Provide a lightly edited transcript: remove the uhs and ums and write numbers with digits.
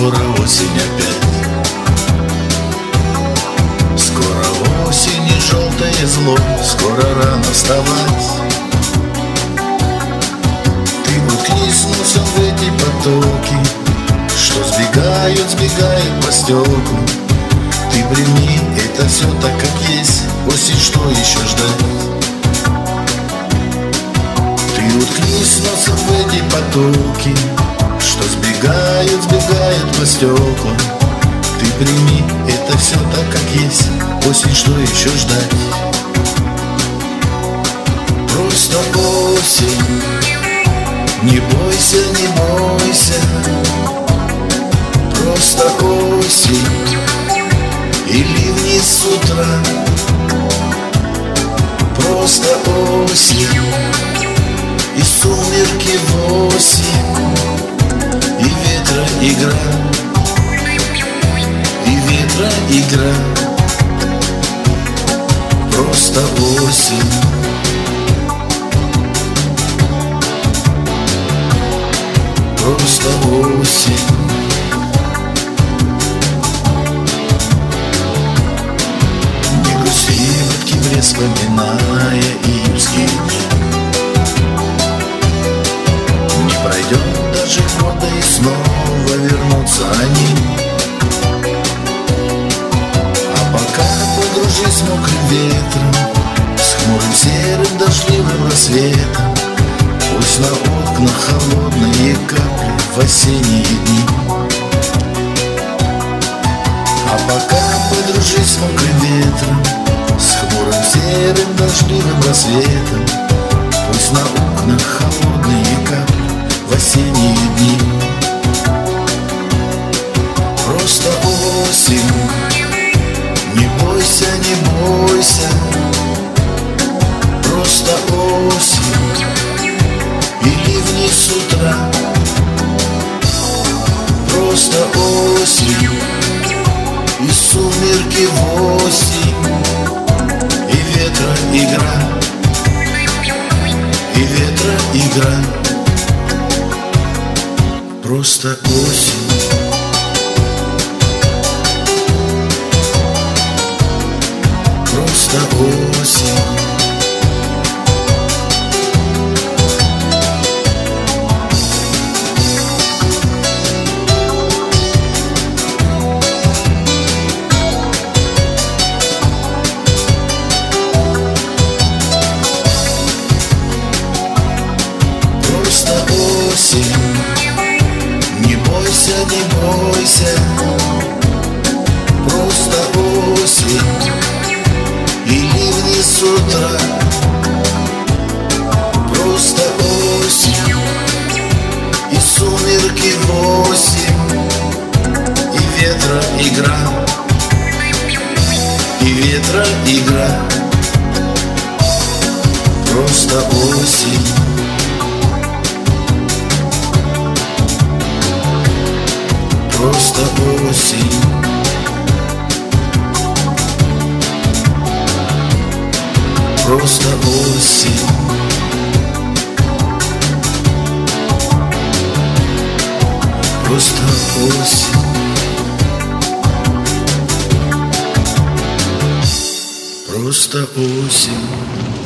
скоро осень опять. Скоро осень и желтое зло, скоро рано вставать. Ты уткнись носом в эти потоки, что сбегают по стеклу. Ты прими это все так, как есть. Осень, что еще ждать? Ты уткнись носом в эти потоки, что сбегают по стеклам. Ты прими это все так, как есть. Осень, что еще ждать? Просто осень. Не бойся, не бойся. Просто осень. И ливни с утра. Просто осень. И сумерки в осень. И ветра игра. И ветра игра. Просто осень. Просто осень. Не грусти в октябре, вспоминая июльские дни. Не пройдет даже года, и снова вернутся они. А пока подружись с мокрым ветром, с хмурым серым дождливым рассветом. Пусть на окнах холодные капли в осенние дни. А пока подружись с мокрым ветром, с хмурым серым дождливым рассветом. Пусть на окнах холодные капли в осенние дни. Просто осень. Не бойся, не бойся. Просто осень. И ливни с утра. Просто осень. И сумерки в осень. И ветра игра. И ветра игра. Просто осень. Просто осень. Не бойся, не бойся. Просто осень. И ливни с утра. Просто осень. И сумерки в осень. И ветра игра. И ветра игра. Просто осень. Просто осень. Просто осень. Просто осень. Просто осень.